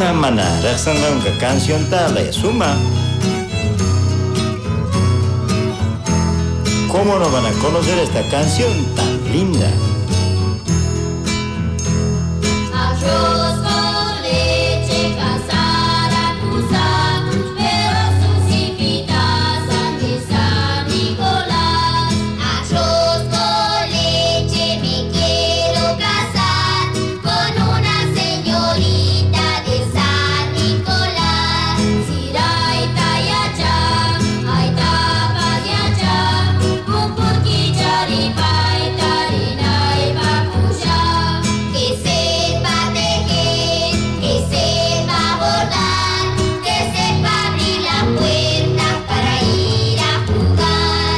Kuna mana raksanga canción tal es suma. ¿Cómo no van a conocer esta canción tan linda? Arroz con leche, casara, cruzar, pero sus hijitas han de San Nicolás. Arroz con leche, me quiero casar con una señorita de San Nicolás. Siraita y allá, ay tapa de allá, pupurqui charipai, tarina y bacuya. Que sepa tejer, que sepa bordar, que sepa abrir la puerta para ir a jugar.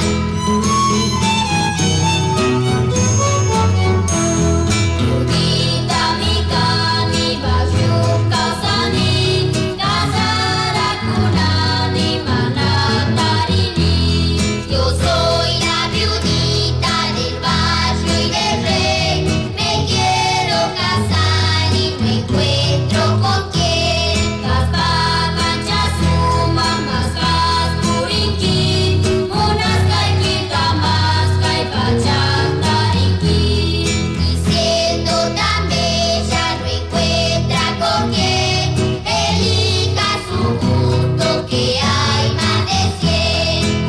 Yudita mikani, bayuka usani, kasara kunani, manatarini. Yo soy la viudita del barrio y del rey. Me quiero casar y no encuentro con quién. Caspa, cancha, suma, más gas, puriquín. Unas caiquita más, caipacha, tariquín. Y siendo tan bella no encuentra con quién. Elija su gusto que hay más de 100.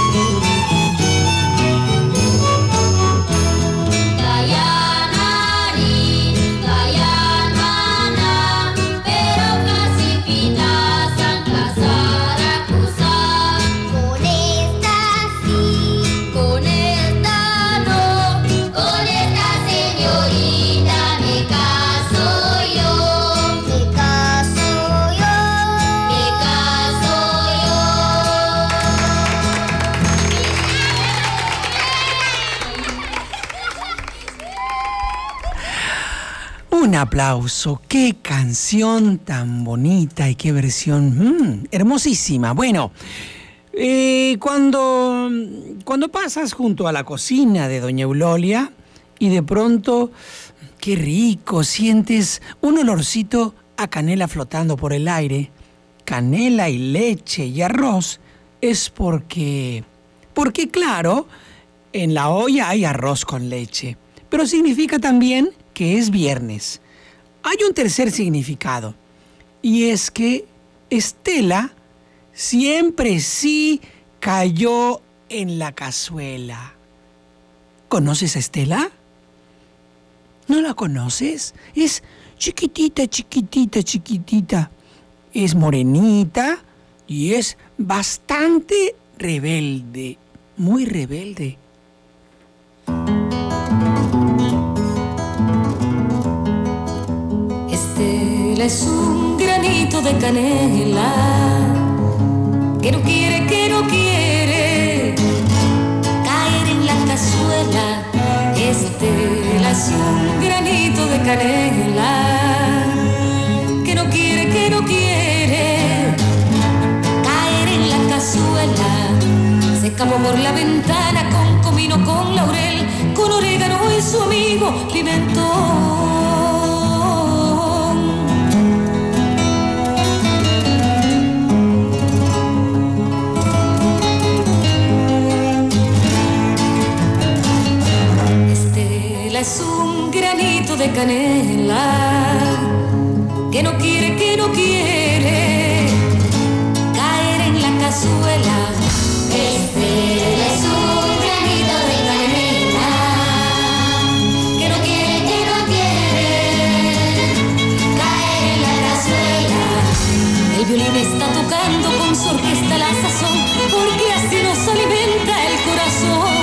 Dayanari, Dayanmana, pero casi pitas san casar acusar. Con esta sí, con esta no, con esta señorita me caso yo. Me caso yo. Me caso Un aplauso, qué canción tan bonita y qué versión hermosísima. Bueno, cuando pasas junto a la cocina de Doña Eulolia y de pronto, qué rico, sientes un olorcito a canela flotando por el aire, canela y leche y arroz, es porque claro, en la olla hay arroz con leche, pero significa también que es viernes. Hay un tercer significado, y es que Estela siempre sí cayó en la cazuela. ¿Conoces a Estela? ¿No la conoces? Es chiquitita, chiquitita, chiquitita. Es morenita y es bastante rebelde, muy rebelde. Estela es un granito de canela que no quiere caer en la cazuela. Estela es un granito de canela que no quiere caer en la cazuela. Se escapó por la ventana con comino, con laurel, con orégano y su amigo pimentón. Es un granito de canela que no quiere caer en la cazuela. Estela es un granito de canela que no quiere caer en la cazuela. El violín está tocando con su orquesta la sazón, porque así nos alimenta el corazón.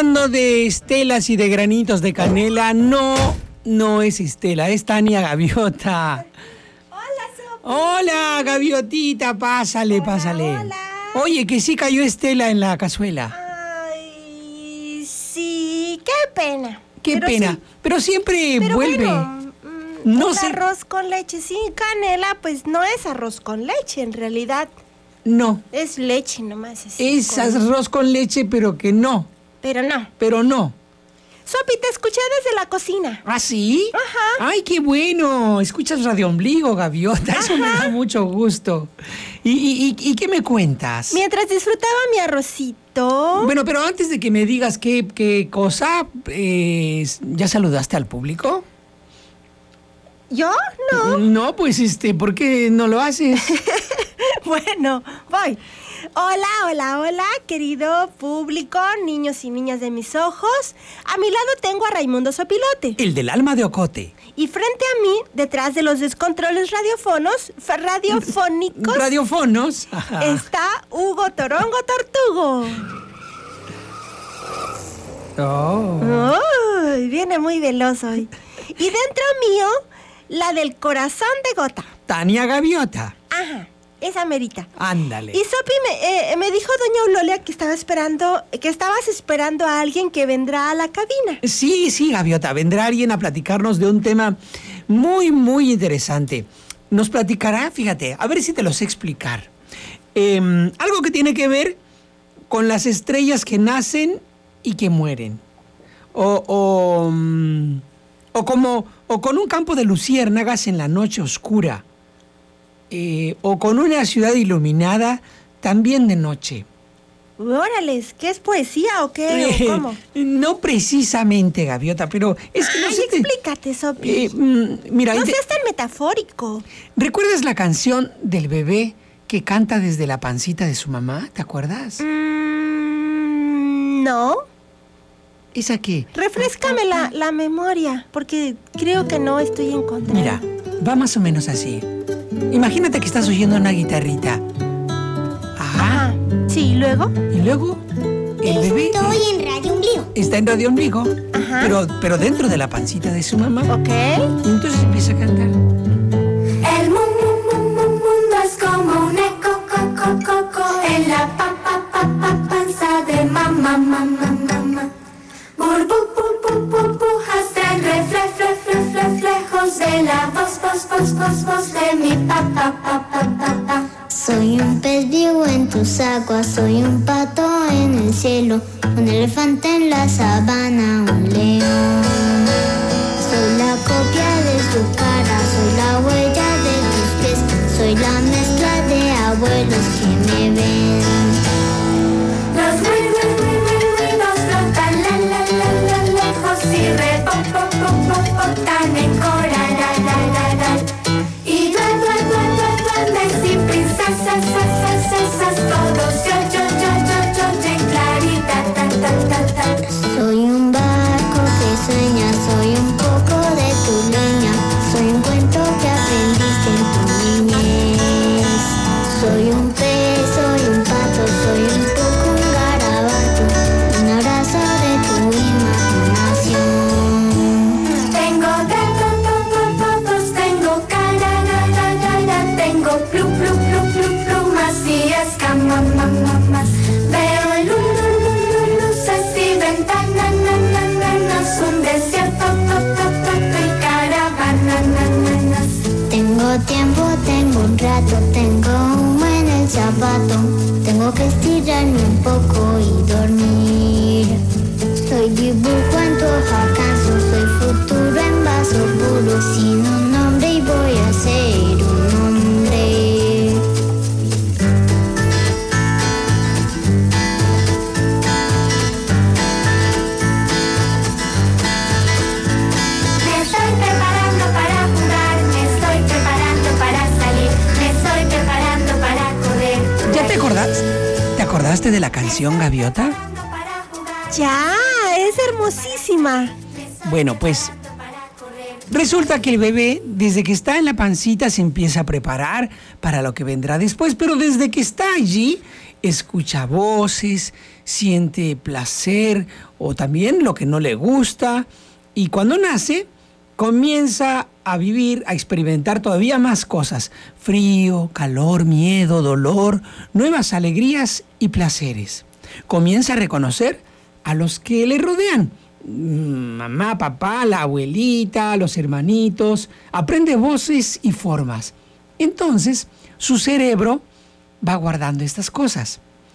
hablando de estelas y de granitos de canela, no es Estela, es Tania Gaviota. Hola, Sopi. Hola, Gaviotita, pásale. Hola. Oye, que sí cayó Estela en la cazuela. Ay, sí, qué pena. Qué Pero pena, sí. pero siempre Pero vuelve. bueno, No un sé- arroz con leche sin canela, pues no es arroz con leche, en realidad No, es leche nomás. Así, es arroz con leche, pero Pero no. no. Sopi, te escuché desde la cocina. ¿Ah, sí? Ajá. Ay, qué bueno. Escuchas Radio Ombligo, Gaviota. Eso me da mucho gusto. ¿Y qué me cuentas? Mientras disfrutaba mi arrocito. Bueno, pero antes de que me digas qué cosa, ¿ya saludaste al público? ¿Yo? No. No, pues ¿por qué no lo haces? Bueno, voy. Hola, querido público, niños y niñas de mis ojos. A mi lado tengo a Raimundo Sopilote. El del alma de Ocote. Y frente a mí, detrás de los descontroles radiofónicos, Radiofonos. Ajá. está Hugo Torongo Tortugo. Oh. Uy, viene muy veloz hoy. Y dentro mío, la del corazón de gota. Tania Gaviota. Ajá, esa merita. Ándale. Y Sopi me dijo doña Eulolia que estabas esperando a alguien que vendrá a la cabina. Sí, Gaviota. Vendrá alguien a platicarnos de un tema muy, muy interesante. Nos platicará, fíjate, a ver si te lo sé explicar. Algo que tiene que ver con las estrellas que nacen y que mueren. O con un campo de luciérnagas en la noche oscura. O con una ciudad iluminada también de noche. Órales, ¿qué es poesía o qué? ¿O cómo? No precisamente, Gaviota, pero es que no Ay, sé. explícate, Sopi. Mira, No seas tan metafórico. ¿recuerdas la canción del bebé que canta desde la pancita de su mamá? ¿Te acuerdas? No. ¿Esa qué? Refréscame la memoria, porque creo que no estoy encontrando. Mira, va más o menos así. Imagínate que estás oyendo una guitarrita. Ajá. Ajá. Sí, ¿y luego? Y luego, el bebé Estoy en Radio Ombligo. está en Radio Ombligo, Ajá. pero dentro de la pancita de su mamá. Ok. Y entonces empieza a cantar. El mundo es como un eco, co, en la panza de mamá. Burbujas traen reflejos de la voz de mi papá. Soy un pez vivo en tus aguas, soy un pato en el cielo, un elefante en la sabana, un león. Soy la copia de su cara, soy la huella de tus pies, soy la mezcla de abuelos que me ven. Los ruidos flotan lejos y rebotan en coral. Y duendes y princesas, todos yo en clarita. Soy un barco que sueña, soy un poco de tu leña, soy un cuento que aprendiste en tu niñez. Soy un pez, soy un pato, soy un poco un garabato, un abrazo de tu imaginación. Tengo todos, tengo cara, tengo plumas y escamas. Veo luces y ventanas, un desierto y caravanas. Tengo tiempo, tengo un rato, tengo humo en el zapato, tengo que estirarme un poco y dormir. Soy dibujo en tu hoja acaso, soy futuro en vaso puro, sin un nombre y voy a ser un hombre. Me estoy preparando para jugar, me estoy preparando para salir, me estoy preparando para correr. ¿Ya te acordás? ¿Te acordaste de la canción Gaviota? Para jugar, Ya, es hermosísima. Bueno, pues resulta que el bebé, desde que está en la pancita, se empieza a preparar para lo que vendrá después, pero desde que está allí, escucha voces, siente placer o también lo que no le gusta. Y cuando nace, comienza a vivir, a experimentar todavía más cosas. Frío, calor, miedo, dolor, nuevas alegrías y placeres. Comienza a reconocer a los que le rodean. Mamá, papá, la abuelita, los hermanitos. Aprende voces y formas. Entonces, su cerebro va guardando estas cosas.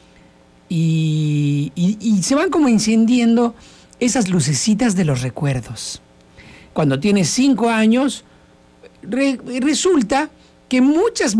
Y se van como encendiendo esas lucecitas de los recuerdos. Cuando tienes 5 años, resulta que muchas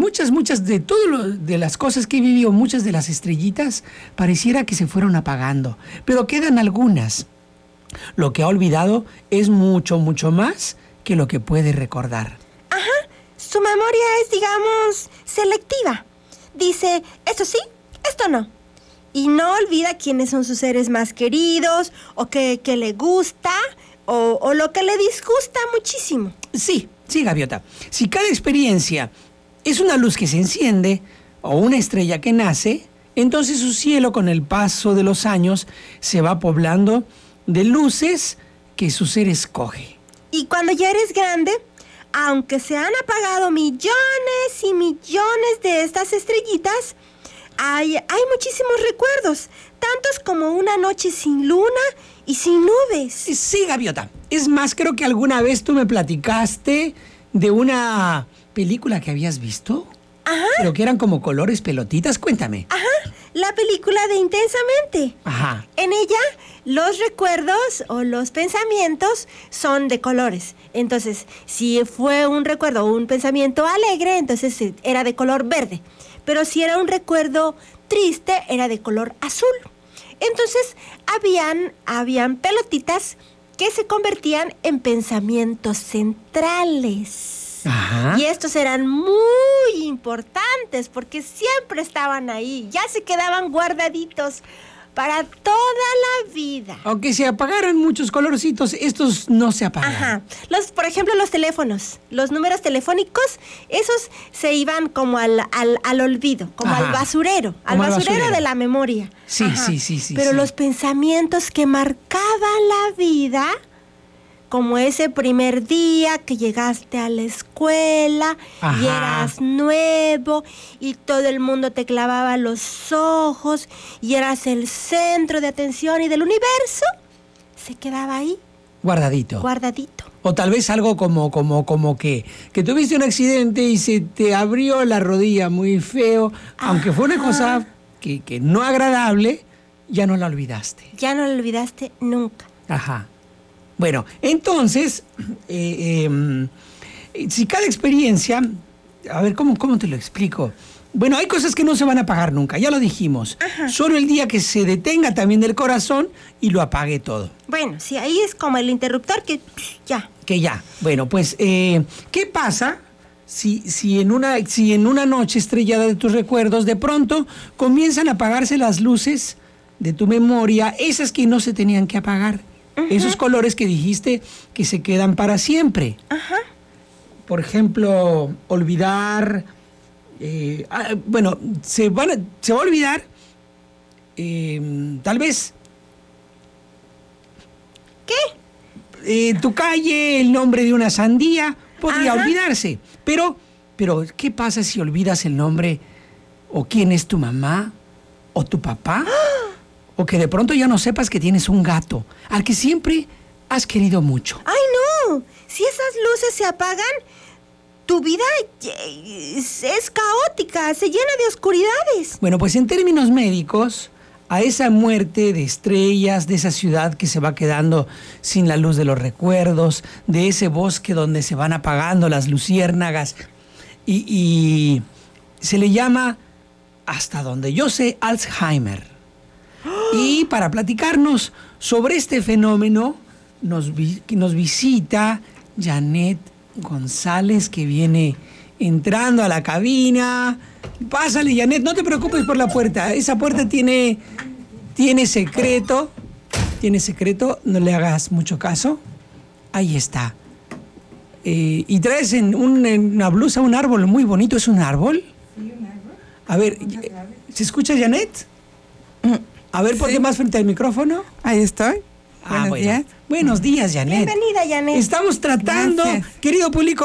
de las cosas que vivió, muchas de las estrellitas, pareciera que se fueron apagando. Pero quedan algunas. Lo que ha olvidado es mucho más que lo que puede recordar. Ajá, su memoria es, digamos, selectiva. Dice, esto sí, esto no. Y no olvida quiénes son sus seres más queridos, o qué le gusta, o lo que le disgusta muchísimo. Sí, Gaviota. Si cada experiencia es una luz que se enciende, o una estrella que nace, entonces su cielo con el paso de los años se va poblando de luces que su ser escoge. Y cuando ya eres grande, aunque se han apagado millones y millones de estas estrellitas, hay muchísimos recuerdos, tantos como una noche sin luna y sin nubes. Sí, Gaviota. Es más, creo que alguna vez tú me platicaste de una película que habías visto. Ajá. Pero que eran como colores pelotitas. Cuéntame. Ajá, la película de Intensamente. Ajá. En ella, los recuerdos o los pensamientos son de colores. Entonces, si fue un recuerdo o un pensamiento alegre, entonces era de color verde. Pero si era un recuerdo triste, era de color azul. Entonces, habían pelotitas que se convertían en pensamientos centrales. Ajá. Y estos eran muy importantes porque siempre estaban ahí. Ya se quedaban guardaditos para toda la vida. Aunque se apagaran muchos colorcitos, estos no se apagan. Ajá. Por ejemplo, los teléfonos, los números telefónicos, esos se iban como al olvido, como Ajá. al basurero, Como al basurero de la memoria. Sí, Ajá. sí. Pero sí. los pensamientos que marcaban la vida, como ese primer día que llegaste a la escuela Ajá. y eras nuevo y todo el mundo te clavaba los ojos y eras el centro de atención y del universo, se quedaba ahí, Guardadito. guardadito. O tal vez algo como que tuviste un accidente y se te abrió la rodilla muy feo, aunque fue una cosa que no agradable, ya no la olvidaste. Ya no lo olvidaste nunca. Ajá. Bueno, entonces, si cada experiencia, a ver, ¿cómo te lo explico? Bueno, hay cosas que no se van a apagar nunca, ya lo dijimos. Ajá. Solo el día que se detenga también del corazón y lo apague todo. Bueno, sí, ahí es como el interruptor que ya. Que ya. Bueno, pues, ¿qué pasa si en una noche estrellada de tus recuerdos de pronto comienzan a apagarse las luces de tu memoria, esas que no se tenían que apagar? Esos colores que dijiste que se quedan para siempre. Ajá. Por ejemplo, olvidar... bueno, se va a olvidar tal vez... ¿Qué? Tu calle, el nombre de una sandía, podría Ajá. olvidarse. Pero, ¿qué pasa si olvidas el nombre o quién es tu mamá o tu papá? O que de pronto ya no sepas que tienes un gato al que siempre has querido mucho. ¡Ay, no! Si esas luces se apagan, tu vida es caótica, se llena de oscuridades. Bueno, pues en términos médicos, a esa muerte de estrellas, de esa ciudad que se va quedando sin la luz de los recuerdos, de ese bosque donde se van apagando las luciérnagas, y se le llama, hasta donde yo sé, Alzheimer. Y para platicarnos sobre este fenómeno, nos visita Janet González, que viene entrando a la cabina. Pásale, Janet, no te preocupes por la puerta. Esa puerta tiene secreto. Tiene secreto, no le hagas mucho caso. Ahí está. Y traes en una blusa un árbol muy bonito. ¿Es un árbol? Sí, un árbol. A ver, ¿se escucha, Janet? A ver, ponte más frente al micrófono. Ahí estoy. Buenos días. Buenos días, Janet. Bienvenida, Janet. Estamos tratando, Gracias. querido público,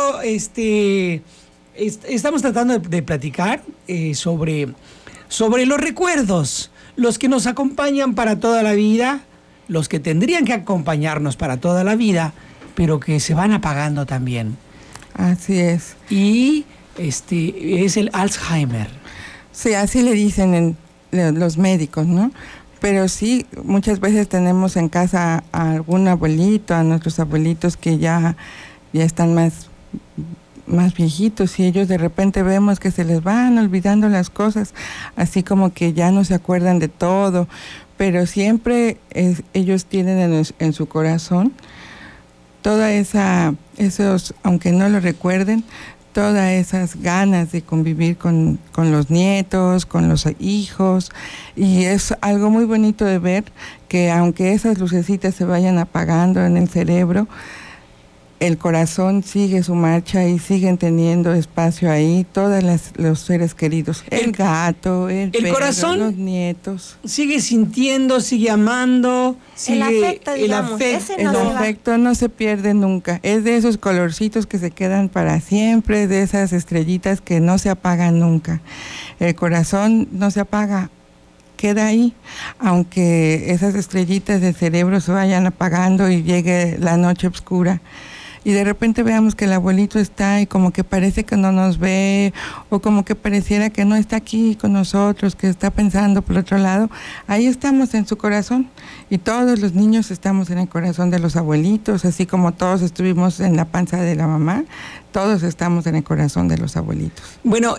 estamos tratando de platicar sobre los recuerdos, los que nos acompañan para toda la vida, los que tendrían que acompañarnos para toda la vida, pero que se van apagando también. Así es. Y es el Alzheimer. Sí, así le dicen los médicos, ¿no? Pero sí, muchas veces tenemos en casa a algún abuelito, a nuestros abuelitos que ya están más viejitos, y ellos de repente vemos que se les van olvidando las cosas, así como que ya no se acuerdan de todo, pero siempre ellos tienen en su corazón toda esos, aunque no lo recuerden, todas esas ganas de convivir con los nietos, con los hijos, y es algo muy bonito de ver que aunque esas lucecitas se vayan apagando en el cerebro, el corazón sigue su marcha y siguen teniendo espacio ahí todos los seres queridos, el gato, el perro, corazón los nietos. sigue sintiendo, sigue amando, El afecto, digamos, ese El no se va. afecto no se pierde nunca, es de esos colorcitos que se quedan para siempre, de esas estrellitas que no se apagan nunca. El corazón no se apaga, queda ahí, aunque esas estrellitas del cerebro se vayan apagando y llegue la noche oscura. Y de repente veamos que el abuelito está y como que parece que no nos ve, o como que pareciera que no está aquí con nosotros, que está pensando por otro lado. Ahí estamos en su corazón, y todos los niños estamos en el corazón de los abuelitos, así como todos estuvimos en la panza de la mamá, todos estamos en el corazón de los abuelitos. Bueno,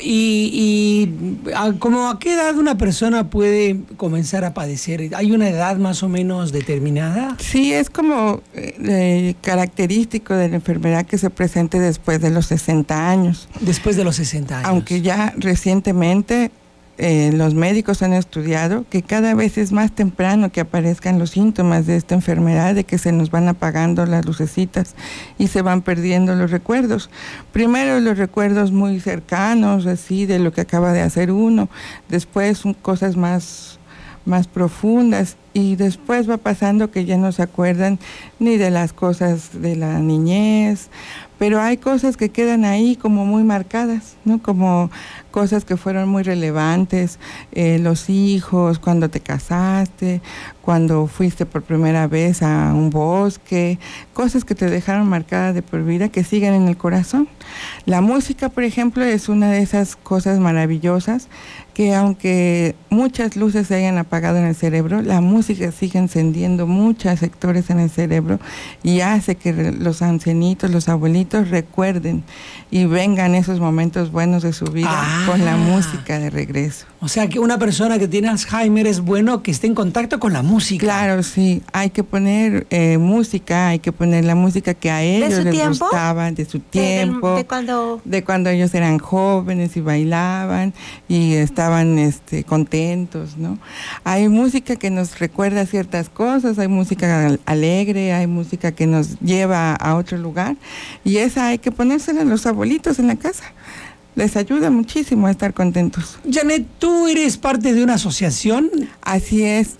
¿como a qué edad una persona puede comenzar a padecer? ¿Hay una edad más o menos determinada? Sí, es como característico de la enfermedad que se presente después de los 60 años. Después de los 60 años. Aunque ya recientemente los médicos han estudiado que cada vez es más temprano que aparezcan los síntomas de esta enfermedad, de que se nos van apagando las lucecitas y se van perdiendo los recuerdos. Primero los recuerdos muy cercanos, así de lo que acaba de hacer uno, después cosas más profundas, y después va pasando que ya no se acuerdan ni de las cosas de la niñez, pero hay cosas que quedan ahí como muy marcadas, ¿no? Como cosas que fueron muy relevantes, los hijos, cuando te casaste, cuando fuiste por primera vez a un bosque, cosas que te dejaron marcadas de por vida, que siguen en el corazón. La música, por ejemplo, es una de esas cosas maravillosas que aunque muchas luces se hayan apagado en el cerebro, la música sigue encendiendo muchos sectores en el cerebro y hace que los ancianitos, los abuelitos recuerden y vengan esos momentos buenos de su vida con la música de regreso. O sea, que una persona que tiene Alzheimer es bueno que esté en contacto con la música. Claro, sí. Hay que poner música, hay que poner la música que a ellos les gustaba, de su tiempo, de cuando ellos eran jóvenes y bailaban y estaban contentos, ¿no? Hay música que nos recuerda ciertas cosas, hay música alegre, hay música que nos lleva a otro lugar, y esa hay que ponérsela a los abuelitos en la casa. Les ayuda muchísimo a estar contentos. Janet, ¿tú eres parte de una asociación? Así es.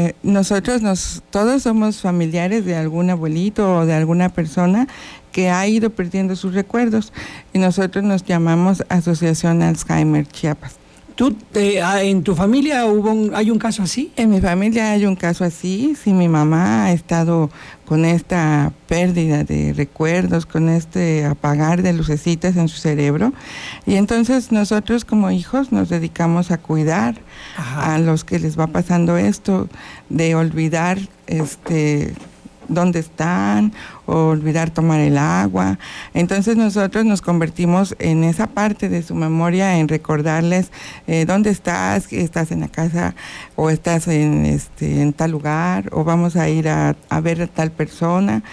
Nosotros todos somos familiares de algún abuelito o de alguna persona que ha ido perdiendo sus recuerdos, y nosotros nos llamamos Asociación Alzheimer Chiapas. ¿En tu familia hay un caso así? En mi familia hay un caso así. Sí, mi mamá ha estado con esta pérdida de recuerdos, con este apagar de lucecitas en su cerebro, y entonces nosotros como hijos nos dedicamos a cuidar a los que les va pasando esto, de olvidar dónde están, o olvidar tomar el agua. Entonces nosotros nos convertimos en esa parte de su memoria, en recordarles dónde estás en la casa, o estás en tal lugar, o vamos a ir a ver a tal persona.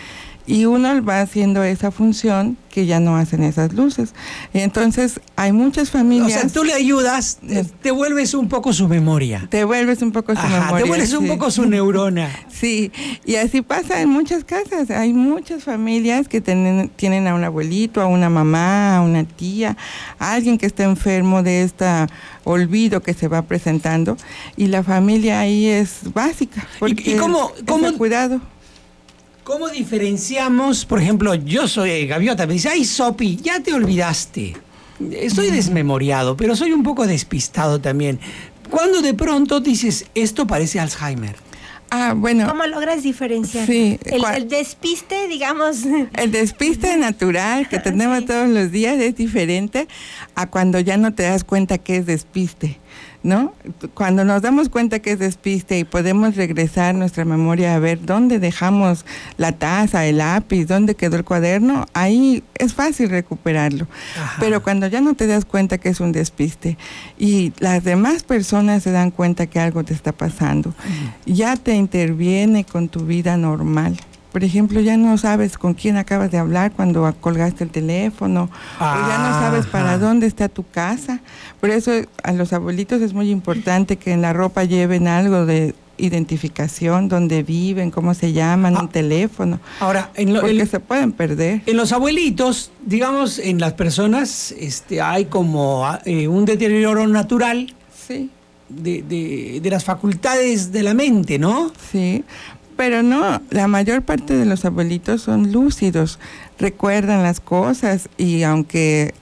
y uno va haciendo esa función que ya no hacen esas luces. Y entonces hay muchas familias... O sea, tú le ayudas, te vuelves un poco su memoria. Te vuelves un poco su memoria. Te vuelves un poco su neurona. Sí, y así pasa en muchas casas. Hay muchas familias que tienen a un abuelito, a una mamá, a una tía, a alguien que está enfermo de este olvido que se va presentando, y la familia ahí es básica. ¿Y cómo cuidado? ¿Cómo diferenciamos? Por ejemplo, yo soy Gaviota, me dice, ay, Sopi, ya te olvidaste. Estoy desmemoriado, pero soy un poco despistado también. Cuando de pronto dices, esto parece Alzheimer. Bueno. ¿Cómo logras diferenciar? Sí. El despiste, digamos. El despiste natural que tenemos todos los días es diferente a cuando ya no te das cuenta que es despiste, ¿no? Cuando nos damos cuenta que es despiste y podemos regresar nuestra memoria a ver dónde dejamos la taza, el lápiz, dónde quedó el cuaderno, ahí es fácil recuperarlo. Ajá. Pero cuando ya no te das cuenta que es un despiste y las demás personas se dan cuenta que algo te está pasando, ya te interviene con tu vida normal. Por ejemplo, ya no sabes con quién acabas de hablar cuando colgaste el teléfono, o ya no sabes para dónde está tu casa. Por eso a los abuelitos es muy importante que en la ropa lleven algo de identificación, dónde viven, cómo se llaman, un teléfono. Ahora, porque se pueden perder. En los abuelitos, digamos, en las personas hay como un deterioro natural. Sí. De las facultades de la mente, ¿no? Sí. Pero no, la mayor parte de los abuelitos son lúcidos, recuerdan las cosas, y aunque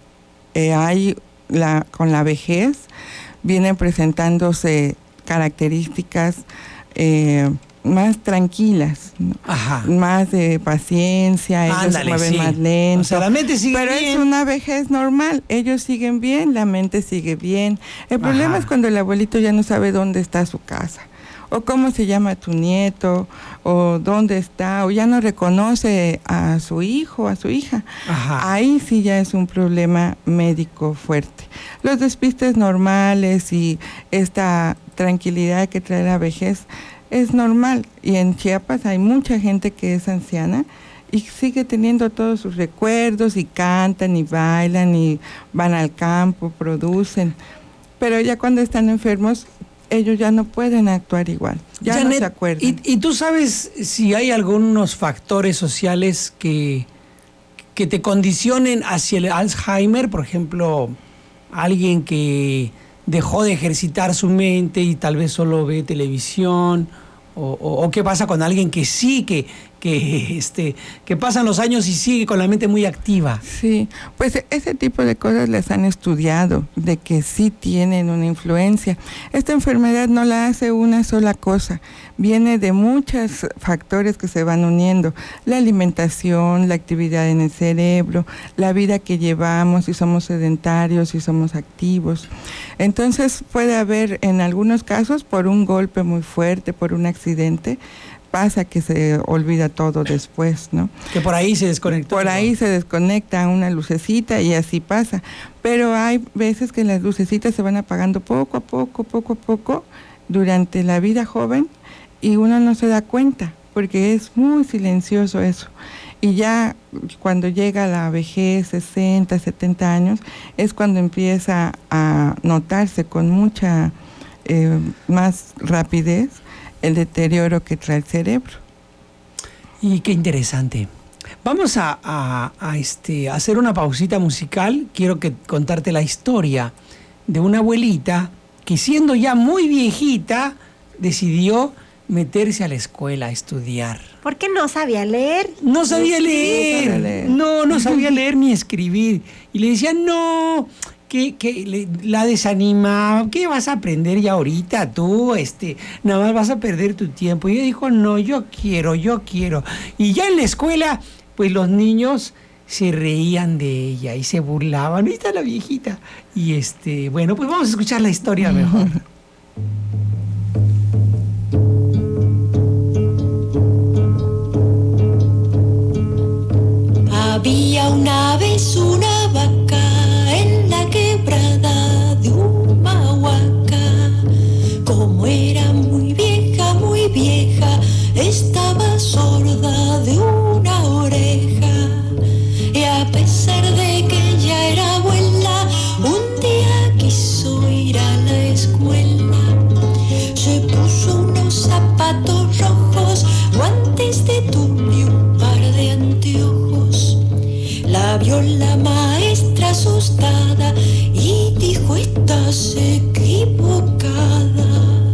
con la vejez vienen presentándose características más tranquilas, ¿no? Ajá. Más de paciencia, ellos se mueven más lento. O sea, la mente sigue bien. Pero es una vejez normal, ellos siguen bien, la mente sigue bien. El problema es cuando el abuelito ya no sabe dónde está su casa, o cómo se llama tu nieto, o dónde está, o ya no reconoce a su hijo, a su hija. Ajá. Ahí sí ya es un problema médico fuerte. Los despistes normales y esta tranquilidad que trae la vejez es normal. Y en Chiapas hay mucha gente que es anciana y sigue teniendo todos sus recuerdos, y cantan y bailan y van al campo, producen. Pero ya cuando están enfermos, ellos ya no pueden actuar igual, ya Janet, no se acuerdan. ¿Y tú sabes si hay algunos factores sociales que te condicionen hacia el Alzheimer? Por ejemplo, alguien que dejó de ejercitar su mente y tal vez solo ve televisión, o qué pasa con alguien que sí, que pasan los años y sigue con la mente muy activa. Sí, pues ese tipo de cosas las han estudiado, de que sí tienen una influencia. Esta enfermedad no la hace una sola cosa, viene de muchos factores que se van uniendo: la alimentación, la actividad en el cerebro, la vida que llevamos, si somos sedentarios, si somos activos. Entonces puede haber, en algunos casos, por un golpe muy fuerte, por un accidente, pasa que se olvida todo después, ¿no? Que por ahí se desconectó. Por ahí se desconecta una lucecita y así pasa. Pero hay veces que las lucecitas se van apagando poco a poco durante la vida joven, y uno no se da cuenta porque es muy silencioso eso. Y ya cuando llega la vejez, 60, 70 años, es cuando empieza a notarse con mucha más rapidez el deterioro que trae el cerebro. Y qué interesante. Vamos a hacer una pausita musical. Quiero contarte la historia de una abuelita que, siendo ya muy viejita, decidió meterse a la escuela a estudiar. ¿Por qué no sabía leer? No sabía leer. No sabía leer ni escribir. Y le decían, no, que la desanimaba. ¿Qué vas a aprender ya ahorita tú? Nada más vas a perder tu tiempo. Y ella dijo, no, yo quiero. Y ya en la escuela, pues los niños se reían de ella y se burlaban. Ahí está la viejita. Y bueno, pues vamos a escuchar la historia mejor. Había una vez una vaca en la quebrada de Humahuaca. Como era muy vieja, estaba sorda de una oreja. vio la maestra asustada y dijo: estás equivocada.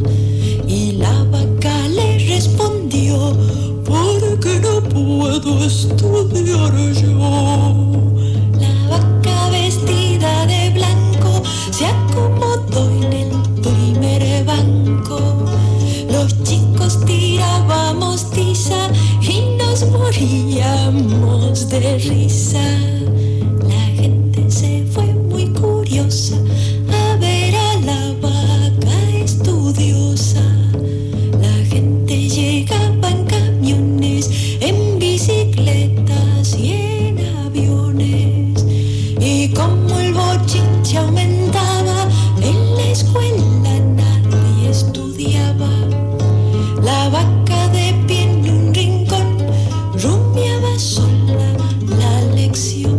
Y la vaca le respondió: porque no puedo estudiar yo. La vaca vestida de blanco se acomodó en el primer banco. Los chicos tirábamos tiza y nos moríamos de risa. La gente se fue muy curiosa a ver a la vaca estudiosa. La gente llegaba en camiones, en bicicletas y en aviones. Y como el bochinche aumentaba, en la escuela nadie estudiaba. La vaca de pie en un rincón rumiaba sola la lección.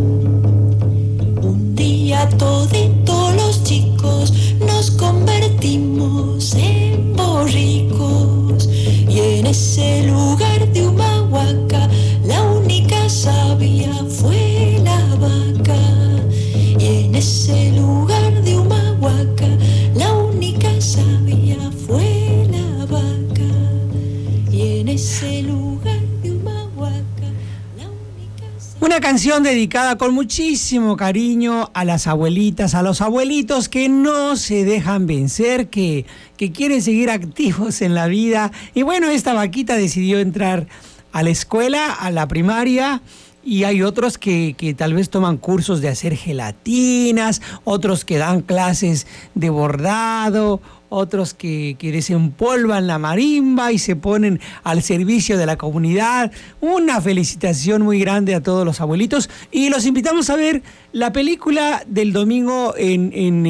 Un día toditos los chicos nos convertimos en borricos. Y en ese lugar de Humahuaca la única sabia fue la vaca. Y en ese lugar de Humahuaca la única sabia fue la vaca. Y en ese lugar de Humahuaca la única sabia... Una canción dedicada con muchísimo cariño a las abuelitas, a los abuelitos que no se dejan vencer, que quieren seguir activos en la vida. Y bueno, esta vaquita decidió entrar a la escuela, a la primaria, y hay otros que tal vez toman cursos de hacer gelatinas, otros que dan clases de bordado, otros que desempolvan la marimba y se ponen al servicio de la comunidad. Una felicitación muy grande a todos los abuelitos y los invitamos a ver la película del domingo en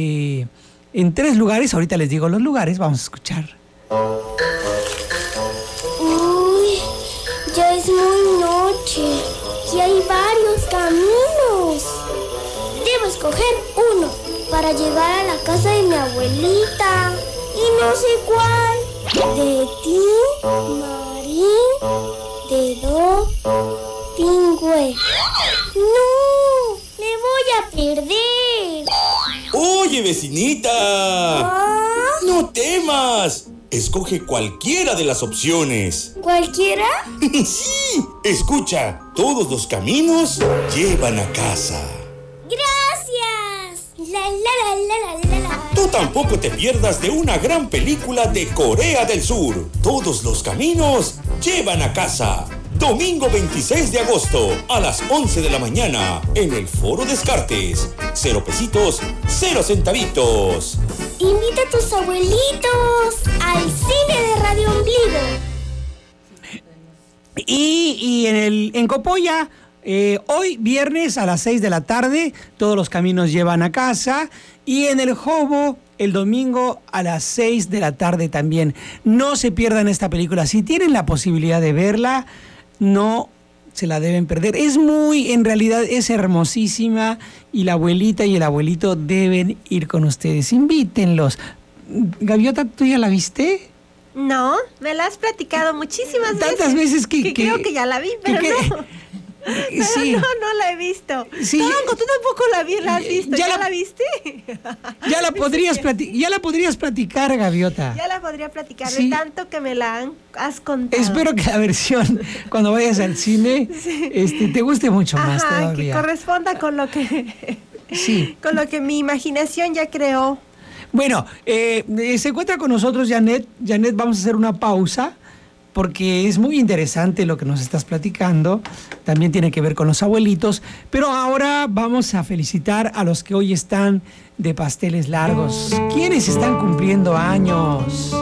3 lugares. Ahorita les digo los lugares, vamos a escuchar. Uy, ya es muy noche y hay varios caminos. Debo escoger uno para llegar a la casa de mi abuelita. Y no sé cuál. De ti, Marín, de Do, Pingüe. ¡No! ¡Me voy a perder! ¡Oye, vecinita! ¿Ah? ¡No temas! Escoge cualquiera de las opciones. ¿Cualquiera? ¡Sí! Escucha, todos los caminos llevan a casa. ¡Gracias! La, la, la, la, la, la. Tú tampoco te pierdas de una gran película de Corea del Sur. Todos los caminos llevan a casa. Domingo 26 de agosto a las 11 de la mañana en el Foro Descartes. 0 pesitos, 0 centavitos. Invita a tus abuelitos al cine de Radio Ombligo. Y en Copolla, hoy viernes a las 6 de la tarde, todos los caminos llevan a casa. Y en el Jobo, el domingo a las 6 de la tarde también. No se pierdan esta película. Si tienen la posibilidad de verla, no se la deben perder. En realidad es hermosísima y la abuelita y el abuelito deben ir con ustedes. Invítenlos. Gaviota, ¿tú ya la viste? No, me la has platicado muchísimas veces. Tantas veces que creo que ya la vi, pero no. Pero sí. no la he visto. Sí. Tongo, tú tampoco la has visto. ¿Ya la viste? Ya la podrías platicar, Gaviota. Ya la podría platicar, Sí. de tanto que me la has contado. Espero que la versión, cuando vayas al cine, te guste mucho más Ajá, todavía. que corresponda con lo que Sí. con lo que mi imaginación ya creó. Bueno, se encuentra con nosotros Janet. Janet, vamos a hacer una pausa porque es muy interesante lo que nos estás platicando. También tiene que ver con los abuelitos. Pero ahora vamos a felicitar a los que hoy están de pasteles largos. ¿Quiénes están cumpliendo años?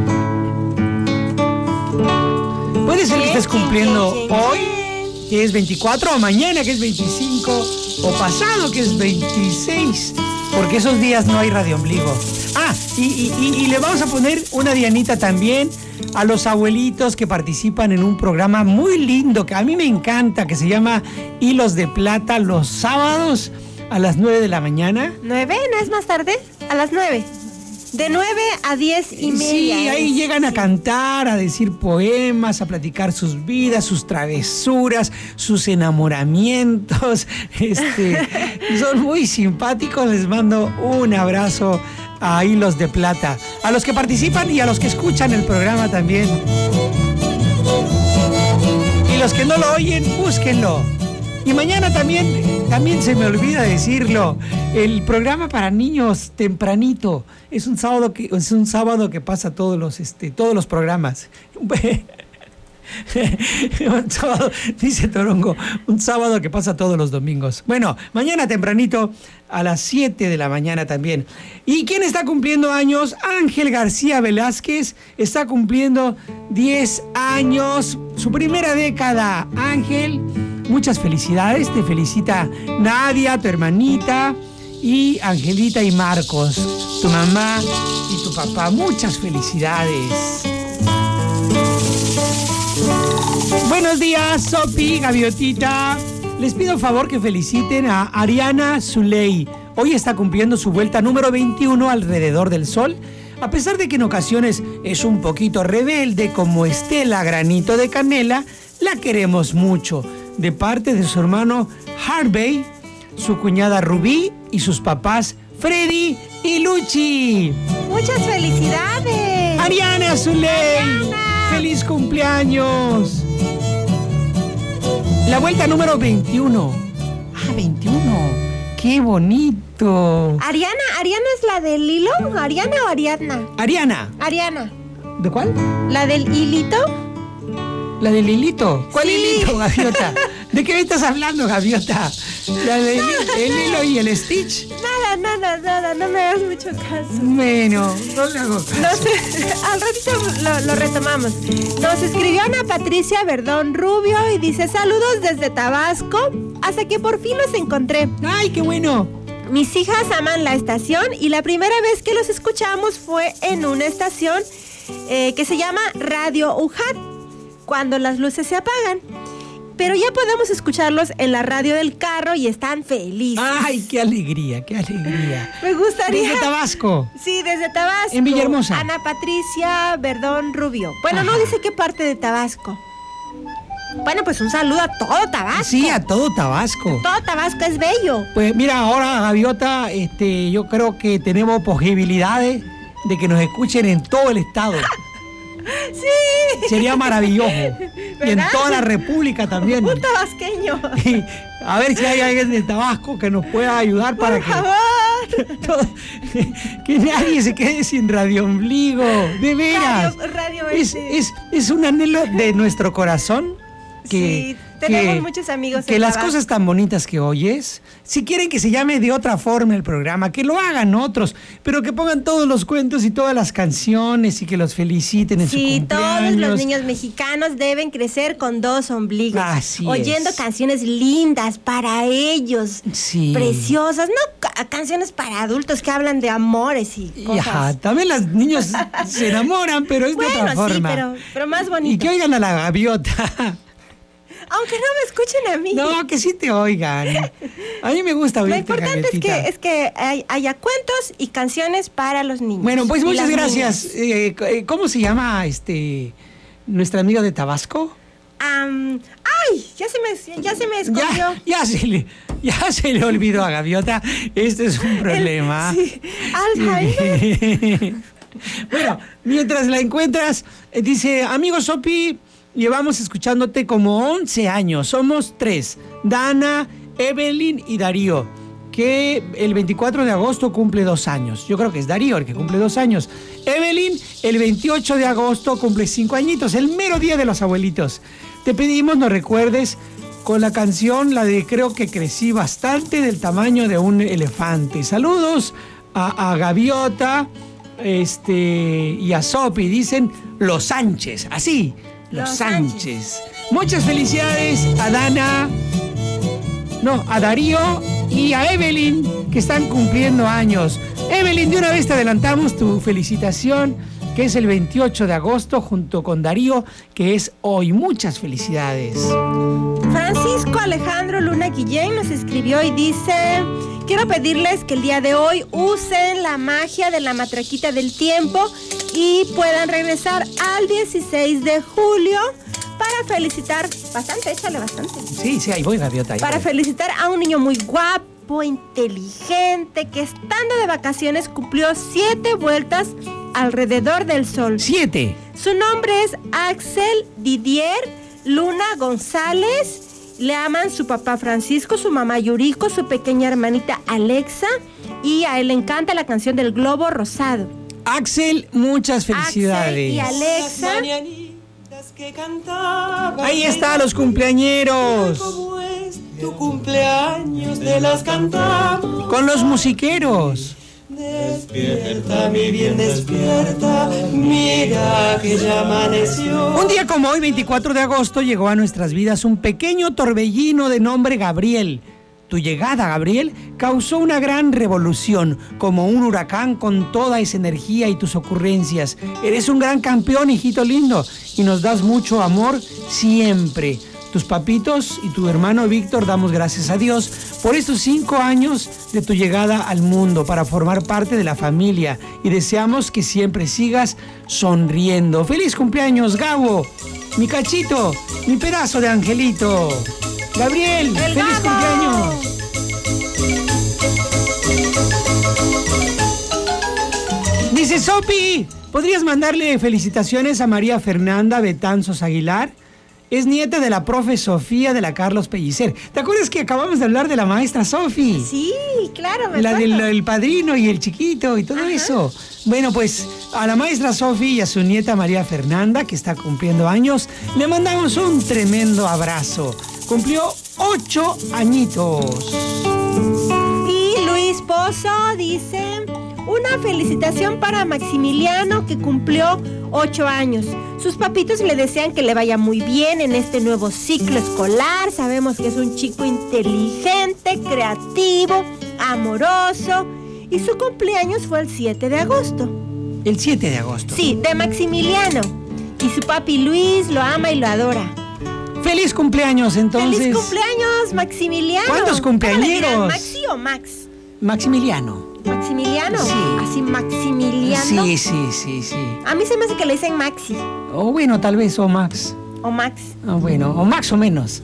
Puede ser que estés cumpliendo hoy, que es 24, o mañana, que es 25, o pasado, que es 26, porque esos días no hay Radio Ombligo. Y le vamos a poner una dianita también a los abuelitos que participan en un programa muy lindo, que a mí me encanta, que se llama Hilos de Plata, los sábados a las 9 de la mañana. ¿9? ¿No es más tarde? A las 9. De 9 a 10 y media. Sí, ahí llegan a cantar, a decir poemas, a platicar sus vidas, sus travesuras, sus enamoramientos. Son muy simpáticos. Les mando un abrazo a Hilos de Plata. A los que participan y a los que escuchan el programa también. Y los que no lo oyen, búsquenlo. Y mañana también se me olvida decirlo, el programa para niños tempranito es un sábado que pasa todos los programas. Un sábado, dice Torongo, un sábado que pasa todos los domingos. Bueno, mañana tempranito a las 7 de la mañana también. ¿Y quién está cumpliendo años? Ángel García Velázquez está cumpliendo 10 años, su primera década. Ángel, muchas felicidades, te felicita Nadia, tu hermanita, y Angelita y Marcos, tu mamá y tu papá. Muchas felicidades. Buenos días, Sopi, Gaviotita. Les pido favor que feliciten a Ariana Zuley. Hoy está cumpliendo su vuelta número 21 alrededor del Sol. A pesar de que en ocasiones es un poquito rebelde como Estela Granito de Canela, la queremos mucho. De parte de su hermano Harvey, su cuñada Rubí y sus papás Freddy y Luchi. ¡Muchas felicidades! Ariana Zuley, Ariana. ¡Feliz cumpleaños! La vuelta número 21. Ah, 21. ¡Qué bonito! ¿Ariana es la del hilo? ¿Ariana o Ariadna? Ariana. Ariana. ¿De cuál? ¿La del hilito? La del hilito. ¿Cuál Sí. hilito, Gaviota? ¿De qué me estás hablando, Gaviota? ¿La del el hilo y el Stitch? Nada, no me hagas mucho caso. Bueno, no le hago caso. No sé, al ratito lo retomamos. Nos escribió Ana Patricia Verdón Rubio y dice: saludos desde Tabasco, hasta que por fin los encontré. ¡Ay, qué bueno! Mis hijas aman la estación y la primera vez que los escuchamos fue en una estación que se llama Radio Ujat, cuando las luces se apagan. Pero ya podemos escucharlos en la radio del carro y están felices. ¡Ay, qué alegría, qué alegría! Me gustaría... Desde Tabasco. Sí, desde Tabasco. En Villahermosa. Ana Patricia Verdón Rubio. Bueno, no dice qué parte de Tabasco. Bueno, pues un saludo a todo Tabasco. Sí, a todo Tabasco. Todo Tabasco es bello. Pues mira, ahora, Gaviota, yo creo que tenemos posibilidades de que nos escuchen en todo el estado. Sí. Sería maravilloso. Y en ¿Verdad? toda la República también. Un tabasqueño. Y a ver si hay alguien de Tabasco que nos pueda ayudar para Por favor. que nadie se quede sin Radio Ombligo. De veras. Radio Es un anhelo de nuestro corazón. Sí, tenemos muchos amigos que en las Tabasco. cosas tan bonitas que oyes, si quieren que se llame de otra forma el programa, que lo hagan otros, pero que pongan todos los cuentos y todas las canciones y que los feliciten en su cumpleaños. Todos los niños mexicanos deben crecer con dos ombligos. Así oyendo es. canciones lindas para ellos. Sí. Preciosas, no canciones para adultos que hablan de amores y Y, cosas. ajá, también los niños se enamoran, pero es de otra Bueno, sí, forma. pero más bonito. Y que oigan a la Gaviota. Aunque no me escuchen a mí. No, que sí te oigan. A mí me gusta Lo oírte, importante Gaviotita. es que haya cuentos y canciones para los niños. Bueno, pues y muchas las gracias. niñas. ¿Cómo se llama nuestra amiga de Tabasco? ¡Ay! Ya se me escondió. Ya se le olvidó a Gaviota. Este es un problema. Sí. Alzheimer. Bueno, mientras la encuentras, dice: amigo Sopi, llevamos escuchándote como 11 años. Somos 3. Dana, Evelyn y Darío, que el 24 de agosto cumple 2 años. Yo creo que es Darío el que cumple 2 años. Evelyn, el 28 de agosto cumple 5 añitos, el mero día de los abuelitos. Te pedimos nos recuerdes con la canción, la de Creo que crecí bastante, del tamaño de un elefante. Saludos a Gaviota y a Sopi. Dicen Los Sánchez, así, Los Sánchez. Muchas felicidades a Dana, a Darío y a Evelyn, que están cumpliendo años. Evelyn, de una vez te adelantamos tu felicitación, que es el 28 de agosto, junto con Darío, que es hoy. Muchas felicidades. Francisco Alejandro Luna Guillén nos escribió y dice quiero pedirles que el día de hoy usen la magia de la matraquita del tiempo y puedan regresar al 16 de julio para felicitar, échale bastante. Sí, ahí voy, Gaviota. Para felicitar a un niño muy guapo, inteligente, que estando de vacaciones cumplió 7 vueltas alrededor del sol. 7. Su nombre es Axel Didier Luna González. Le aman su papá Francisco, su mamá Yuriko, su pequeña hermanita Alexa, y a él le encanta la canción del Globo Rosado. Axel, muchas felicidades. Axel y Alexa. Ahí está, los cumpleañeros. Como es tu cumpleaños, te las cantamos. Con los musiqueros. Despierta, mi bien, despierta, mira que ya amaneció. Un día como hoy, 24 de agosto, llegó a nuestras vidas un pequeño torbellino de nombre Gabriel. Tu llegada, Gabriel, causó una gran revolución, como un huracán con toda esa energía y tus ocurrencias. Eres un gran campeón, hijito lindo, y nos das mucho amor siempre. Tus papitos y tu hermano Víctor damos gracias a Dios por estos 5 años de tu llegada al mundo para formar parte de la familia y deseamos que siempre sigas sonriendo. ¡Feliz cumpleaños, Gabo! Mi cachito, mi pedazo de angelito. Gabriel, ¡feliz cumpleaños! Dice Sopi, ¿podrías mandarle felicitaciones a María Fernanda Betanzos Aguilar? Es nieta de la profe Sofía de la Carlos Pellicer. ¿Te acuerdas que acabamos de hablar de la maestra Sofi? Sí, claro, me La acuerdo. del padrino y el chiquito y todo eso. Bueno, pues a la maestra Sofi y a su nieta María Fernanda, que está cumpliendo años, le mandamos un tremendo abrazo. Cumplió 8 añitos. Y Luis Pozo dice: una felicitación para Maximiliano, que cumplió 8 años. Sus papitos le desean que le vaya muy bien en este nuevo ciclo escolar. Sabemos que es un chico inteligente, creativo, amoroso. Y su cumpleaños fue el 7 de agosto. El 7 de agosto. Sí, de Maximiliano. Y su papi Luis lo ama y lo adora. ¡Feliz cumpleaños, entonces! ¡Feliz cumpleaños, Maximiliano! ¿Cuántos ¿Cómo le dirán, cumpleañeros? ¿Maxi o Max? Maximiliano. ¿Maximiliano? Sí. ¿Así Maximiliano? Sí. A mí se me hace que le dicen Maxi O bueno, tal vez, o Max. o Max. Bueno, o más o menos.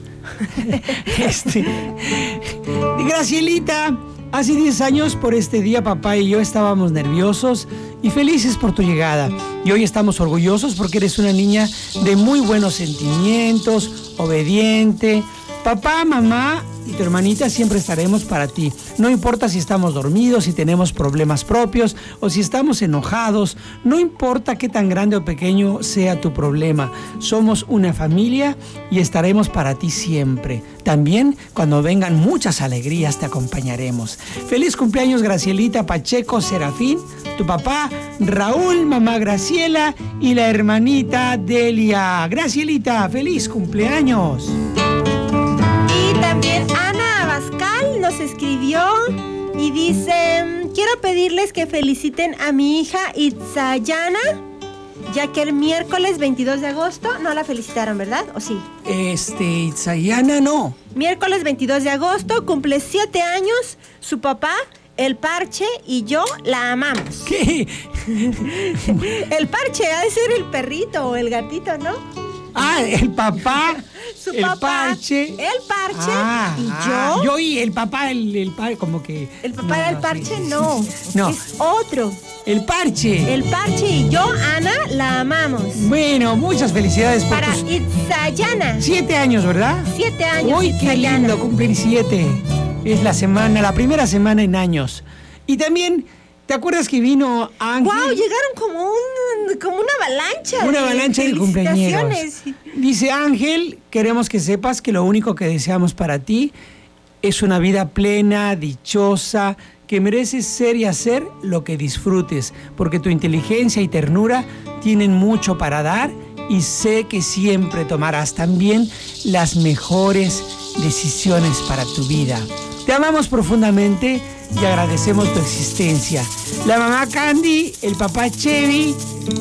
Gracielita, hace 10 años por este día papá y yo estábamos nerviosos y felices por tu llegada. Y hoy estamos orgullosos porque eres una niña de muy buenos sentimientos, obediente. Papá, mamá y tu hermanita siempre estaremos para ti. No importa si estamos dormidos, si tenemos problemas propios o si estamos enojados. No importa qué tan grande o pequeño sea tu problema. Somos una familia y estaremos para ti siempre. También cuando vengan muchas alegrías te acompañaremos. Feliz cumpleaños, Gracielita Pacheco Serafín, tu papá Raúl, mamá Graciela y la hermanita Delia. Gracielita, feliz cumpleaños. Y también Ana Abascal nos escribió y dice: quiero pedirles que feliciten a mi hija Itzayana, ya que el miércoles 22 de agosto no la felicitaron, ¿verdad? ¿O sí? Itzayana no. Miércoles 22 de agosto cumple 7 años. Su papá, el Parche, y yo la amamos. ¿Qué? El Parche ha de ser el perrito o el gatito, ¿no? Ah, el papá, Su el papá, Parche. el Parche, y yo. Yo y el papá, el como que... El papá no, del no, Parche sí. no. No. Es otro. El Parche. El Parche y yo, Ana, la amamos. Bueno, muchas felicidades por Para tus Itzayana. 7 años, ¿verdad? 7 años. Uy, qué Itzayana. lindo cumplir 7. Es la primera semana en años. Y también, ¿te acuerdas que vino Ángel? ¡Wow! Llegaron como una avalancha. Una avalancha de cumpleañeros. felicitaciones. Dice Ángel, queremos que sepas que lo único que deseamos para ti es una vida plena, dichosa, que mereces ser y hacer lo que disfrutes, porque tu inteligencia y ternura tienen mucho para dar y sé que siempre tomarás también las mejores decisiones para tu vida. Te amamos profundamente y agradecemos tu existencia. La mamá Candy, el papá Chevy,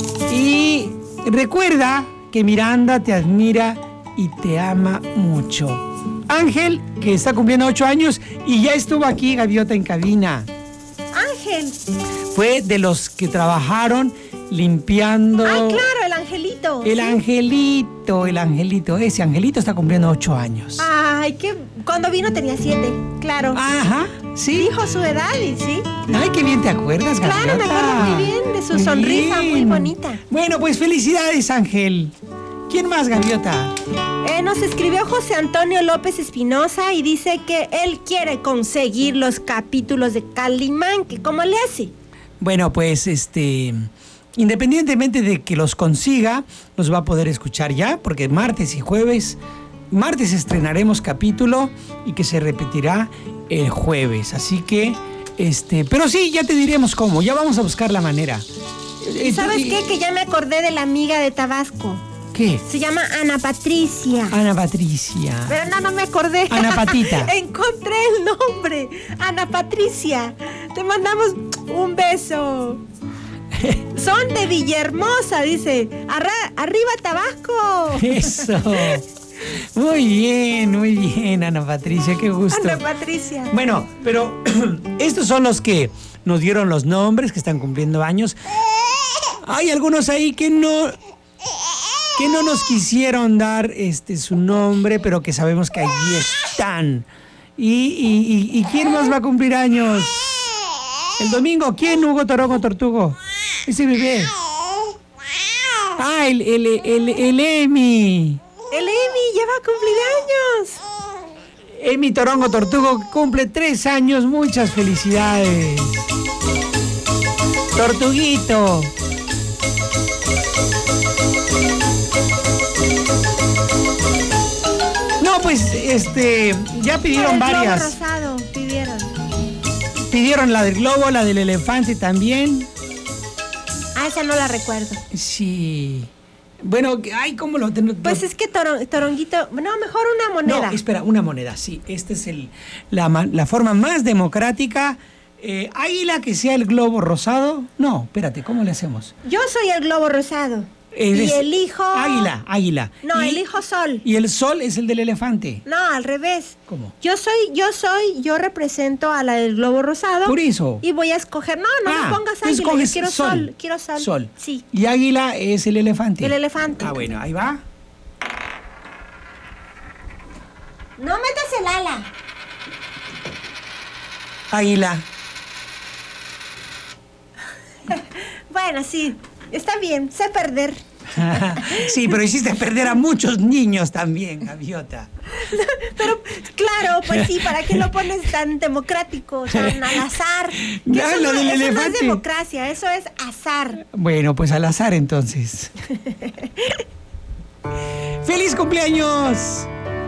y recuerda que Miranda te admira y te ama mucho. Ángel, que está cumpliendo 8 años y ya estuvo aquí, Gaviota, en cabina. Ángel. Fue de los que trabajaron limpiando... Ay, claro, el angelito. El angelito. Ese angelito está cumpliendo 8 años. Ay, que cuando vino tenía 7, claro. Ajá, sí. Dijo su edad y sí. Ay, qué bien te acuerdas, Gaviota. Claro, me acuerdo muy bien de su Muy sonrisa bien. muy bonita. Bueno, pues felicidades, Ángel. ¿Quién más, Gaviota? Nos escribió José Antonio López Espinosa y dice que él quiere conseguir los capítulos de Calimán, que ¿cómo le hace? Bueno, pues independientemente de que los consiga, los va a poder escuchar ya, porque martes y jueves, martes estrenaremos capítulo y que se repetirá el jueves. Así que, pero sí, ya te diremos cómo, ya vamos a buscar la manera. ¿Sabes qué? Que ya me acordé de la amiga de Tabasco. ¿Qué? Se llama Ana Patricia. Ana Patricia. Pero no me acordé. Ana Patita. Encontré el nombre. Ana Patricia. Te mandamos un beso. Son de Villahermosa, dice. Arriba Tabasco. Eso. Muy bien, Ana Patricia, qué gusto. Ana Patricia. Bueno, pero estos son los que nos dieron los nombres, que están cumpliendo años. Hay algunos ahí que no nos quisieron dar su nombre, pero que sabemos que allí están. ¿Y quién más va a cumplir años? El domingo, ¿quién? Hugo Torongo Tortugo. Ese bebé. Ah, el Emi. El Emi ya va a cumplir años. Emi Torongo Tortugo cumple 3 años. Muchas felicidades. Tortuguito. No, pues, ya pidieron El globo varias. rosado, Pidieron la del globo, la del elefante también. Ah, esa no la recuerdo. Sí. Bueno, ay, ¿cómo lo tengo? Pues es que Toronguito... No, mejor una moneda. No, espera, una moneda, sí. Esta es la forma más democrática. Águila, que sea el globo rosado. No, espérate, ¿cómo le hacemos? Yo soy el globo rosado. Y elijo... Águila. No, elijo sol. Y el sol es el del elefante. No, al revés. ¿Cómo? Yo represento a la del globo rosado. Por eso. Y voy a escoger... No me pongas águila, yo quiero sol. Quiero sol. Sol. Sí. Y águila es el elefante. El elefante. Ah, bueno, ahí va. No metas el ala. Águila. Bueno, sí. Está bien, sé perder. Sí, pero hiciste perder a muchos niños también, Gaviota. Pero, claro, pues sí, ¿para qué lo pones tan democrático, tan al azar? Ya, Eso, lo del eso no es elefante. democracia, eso es azar. Bueno, pues al azar entonces. ¡Feliz cumpleaños!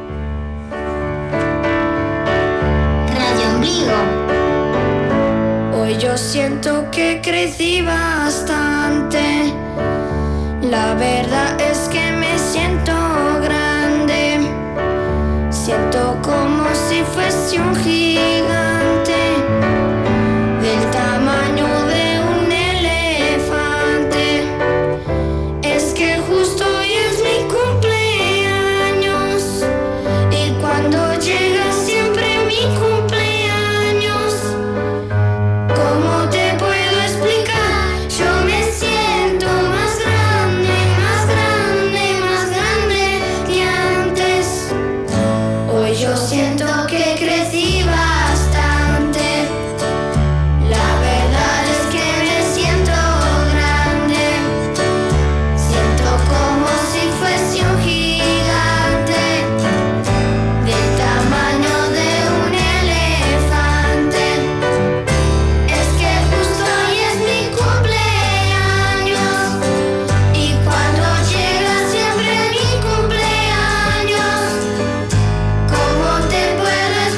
Radio Ombligo. Hoy yo siento que crecí bastante. La verdad es que me siento grande. Siento como si fuese un gigante, del tamaño de un elefante. Es que justo hoy es mi cumpleaños, y cuando llega siempre mi cumpleaños, ¿cómo te puedo explicar? Yo me siento más grande, más grande, más grande que antes. Hoy yo siento que crecí bastante. La verdad es que me siento grande. Siento como si fuese un gigante, del tamaño de un elefante. Es que justo hoy es mi cumpleaños, y cuando llega siempre mi cumpleaños, ¿cómo te puedo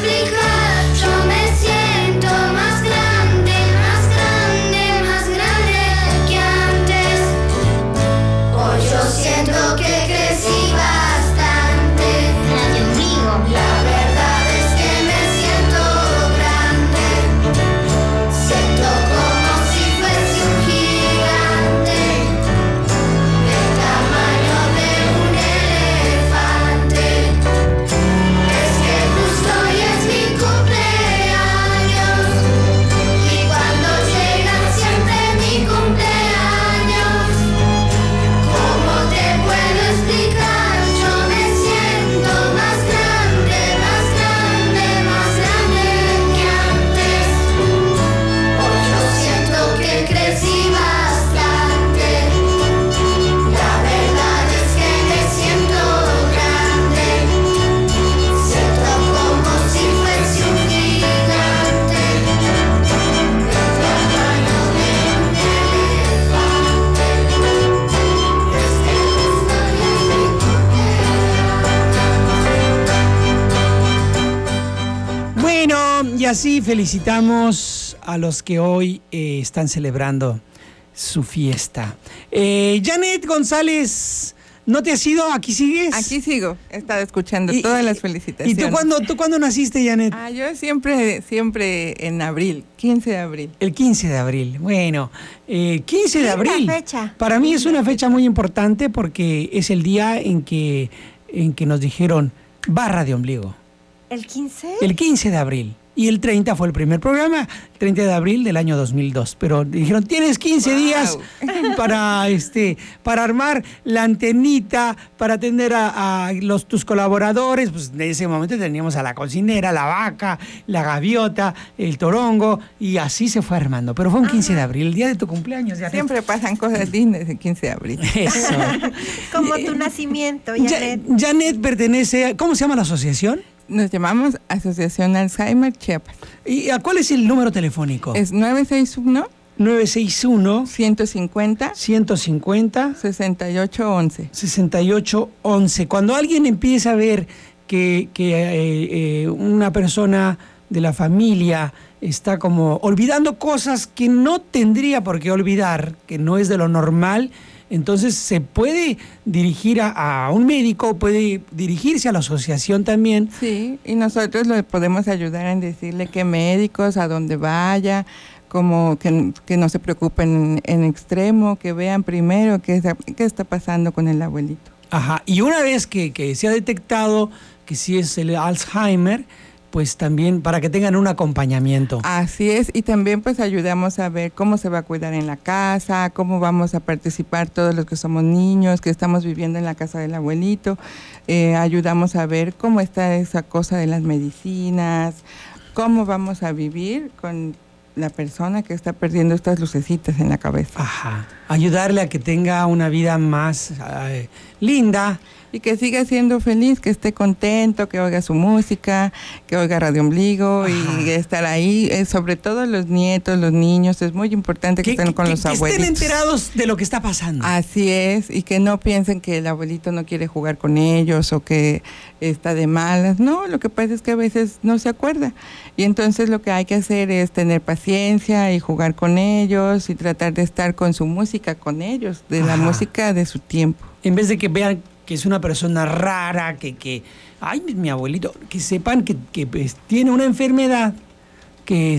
Bueno, y así felicitamos a los que hoy están celebrando su fiesta. Janet González, ¿no te has ido? ¿Aquí sigues? Aquí sigo, he estado escuchando todas las felicitaciones. ¿Y tú cuándo naciste, Janet? Yo siempre en abril, 15 de abril. El 15 de abril, bueno, 15 de abril. Linda fecha. Para mí es una fecha muy importante porque es el día en que nos dijeron barra de ombligo. ¿El 15? El 15 de abril. Y el 30 fue el primer programa, 30 de abril del año 2002. Pero dijeron, tienes 15 días para armar la antenita, para atender a tus colaboradores. Pues en ese momento teníamos a la cocinera, la vaca, la gaviota, el torongo, y así se fue armando. Pero fue un 15 de abril, el día de tu cumpleaños. Janet. Siempre pasan cosas lindas el 15 de abril. Eso. Como tu nacimiento, Janet. Janet pertenece, ¿cómo se llama la asociación? Nos llamamos Asociación Alzheimer Chiapas. ¿Y a cuál es el número telefónico? Es 961 150 6811. 6811. Cuando alguien empieza a ver que una persona de la familia está como olvidando cosas que no tendría por qué olvidar, que no es de lo normal, entonces se puede dirigir a un médico, puede dirigirse a la asociación también. Sí, y nosotros le podemos ayudar en decirle qué médicos, a dónde vaya, como que no se preocupen en extremo, que vean primero qué está pasando con el abuelito. Ajá, y una vez que se ha detectado que sí es el Alzheimer, pues también para que tengan un acompañamiento. Así es, y también pues ayudamos a ver cómo se va a cuidar en la casa, cómo vamos a participar todos los que somos niños, que estamos viviendo en la casa del abuelito, ayudamos a ver cómo está esa cosa de las medicinas, cómo vamos a vivir con la persona que está perdiendo estas lucecitas en la cabeza. Ajá, ayudarle a que tenga una vida más linda. Y que siga siendo feliz, que esté contento, que oiga su música, que oiga Radio Ombligo. Ajá. Y estar ahí, sobre todo los nietos, los niños, es muy importante que estén con los abuelitos. Que estén enterados de lo que está pasando. Así es, y que no piensen que el abuelito no quiere jugar con ellos o que está de malas. No, lo que pasa es que a veces no se acuerda. Y entonces lo que hay que hacer es tener paciencia y jugar con ellos y tratar de estar con su música con ellos, de la música de su tiempo. En vez de que vean que es una persona rara, ay, mi abuelito, que sepan que pues, tiene una enfermedad, que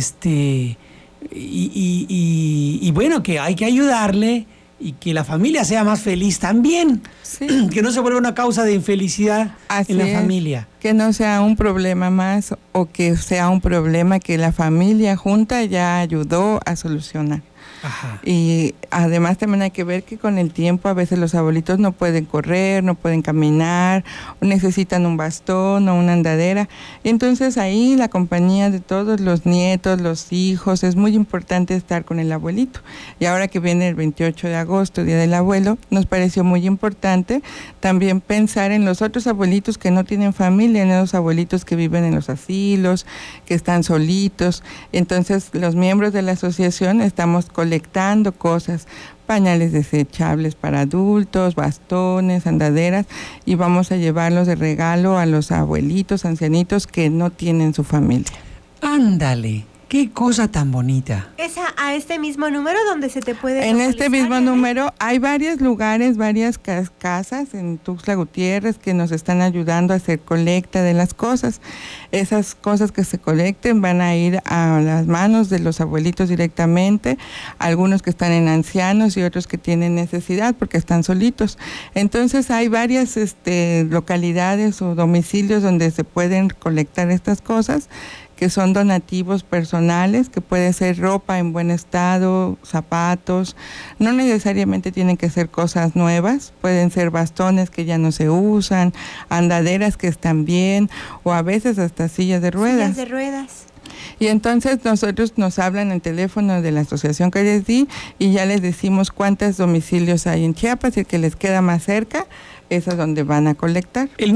y bueno, que hay que ayudarle y que la familia sea más feliz también. Sí. Que no se vuelva una causa de infelicidad en la familia. Que no sea un problema más o que sea un problema que la familia junta ya ayudó a solucionar. Ajá. Y además también hay que ver que con el tiempo a veces los abuelitos no pueden correr, no pueden caminar, o necesitan un bastón o una andadera. Y entonces ahí la compañía de todos los nietos, los hijos, es muy importante estar con el abuelito. Y ahora que viene el 28 de agosto, Día del Abuelo, nos pareció muy importante también pensar en los otros abuelitos que no tienen familia, en los abuelitos que viven en los asilos, que están solitos. Entonces los miembros de la asociación estamos colectando cosas, pañales desechables para adultos, bastones, andaderas, y vamos a llevarlos de regalo a los abuelitos, ancianitos que no tienen su familia. Ándale, qué cosa tan bonita. ¿Es a este mismo número donde se te puede En este mismo número hay varios lugares, varias casas en Tuxtla Gutiérrez que nos están ayudando a hacer colecta de las cosas. Esas cosas que se colecten van a ir a las manos de los abuelitos directamente, algunos que están en ancianos y otros que tienen necesidad porque están solitos. Entonces hay varias localidades o domicilios donde se pueden colectar estas cosas, que son donativos personales, que puede ser ropa en buen estado, zapatos, no necesariamente tienen que ser cosas nuevas, pueden ser bastones que ya no se usan, andaderas que están bien, o a veces hasta sillas de ruedas. Sillas de ruedas. Y entonces nosotros nos hablan el teléfono de la asociación que les di y ya les decimos cuántos domicilios hay en Chiapas y el que les queda más cerca, es a donde van a colectar. El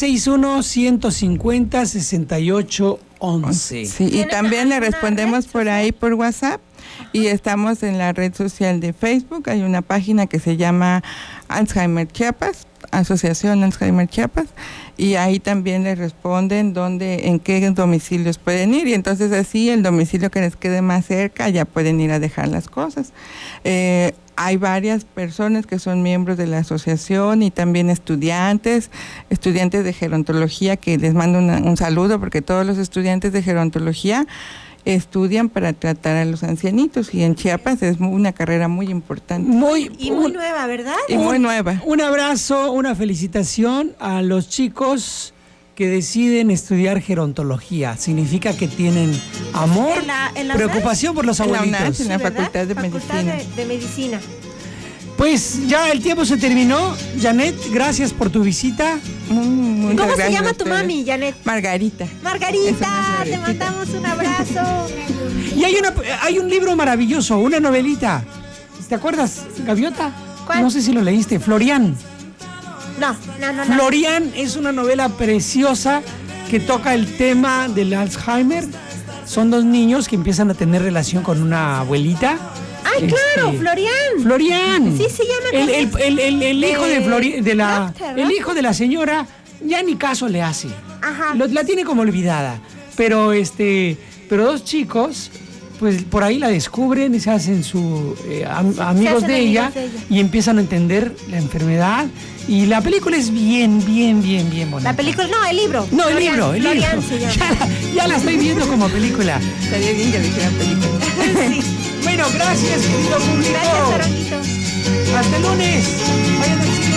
961-150-6811. Sí, y también le respondemos por ahí por WhatsApp y estamos en la red social de Facebook. Hay una página que se llama Alzheimer Chiapas. Asociación Alzheimer Chiapas, y ahí también les responden en qué domicilios pueden ir, y entonces así el domicilio que les quede más cerca ya pueden ir a dejar las cosas. Hay varias personas que son miembros de la asociación y también estudiantes de gerontología, que les mando un saludo, porque todos los estudiantes de gerontología estudian para tratar a los ancianitos, y en Chiapas es una carrera muy importante. Muy nueva, ¿verdad? Y muy nueva. Un abrazo, una felicitación a los chicos que deciden estudiar gerontología. Significa que tienen amor, en la preocupación por los abuelitos. En la ¿verdad? Facultad de Medicina. De Medicina. Pues ya el tiempo se terminó. Janet, gracias por tu visita. ¿Cómo se llama tu mami, Janet? Margarita. Margarita, te mandamos un abrazo. Y hay un libro maravilloso, una novelita. ¿Te acuerdas, Gaviota? ¿Cuál? No sé si lo leíste, Florian. No. Florian es una novela preciosa que toca el tema del Alzheimer. Son dos niños que empiezan a tener relación con una abuelita. ¡Ay, claro! Florian. Sí, se llama. El hijo Doctor, el hijo de la señora ya ni caso le hace. Ajá. La tiene como olvidada. Pero dos chicos, pues por ahí la descubren y se hacen amigos de ella y empiezan a entender la enfermedad. Y la película es bien bonita. La película, no, el libro. No, el libro. Florian se llama. Ya la estoy viendo como película. Estaría bien que le hicieran película. Sí. Bueno, gracias, querido público. Gracias, Toronquito. Hasta el lunes. Vayan al cine.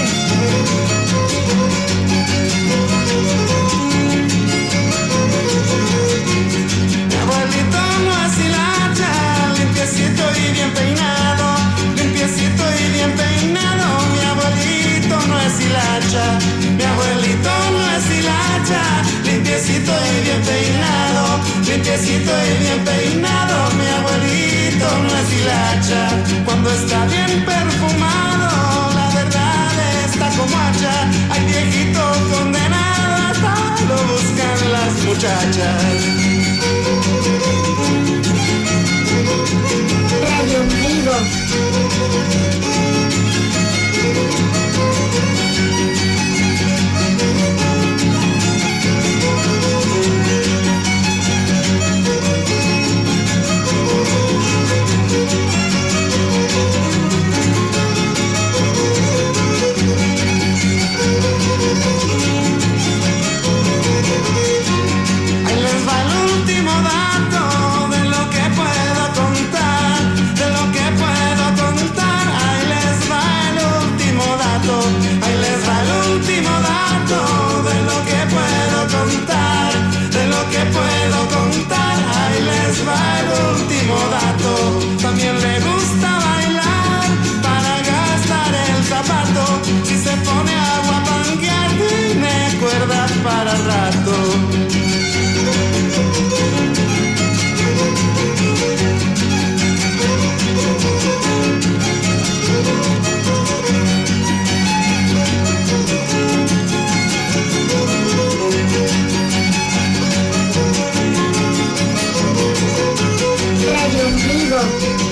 Mi abuelito no es hilacha, limpiecito y bien peinado, limpiecito y bien peinado. Mi abuelito no es hilacha, mi abuelito no es hilacha, limpiecito y bien peinado, limpiecito y bien peinado. Mi abuelito no es hilacha, cuando está bien perfumado, la verdad está como hacha. Hay viejito condenado, hasta lo buscan las muchachas. Radio Vivo. Ahí les va el último dato de lo que puedo contar, de lo que puedo contar. Ahí les va el último dato, ahí les va el último dato de lo que puedo contar, de lo que puedo contar. Ahí les va el último dato. También le gusta bailar para gastar el zapato. Si se pone a guapanguear, tiene cuerda para rato. Radio Vivo.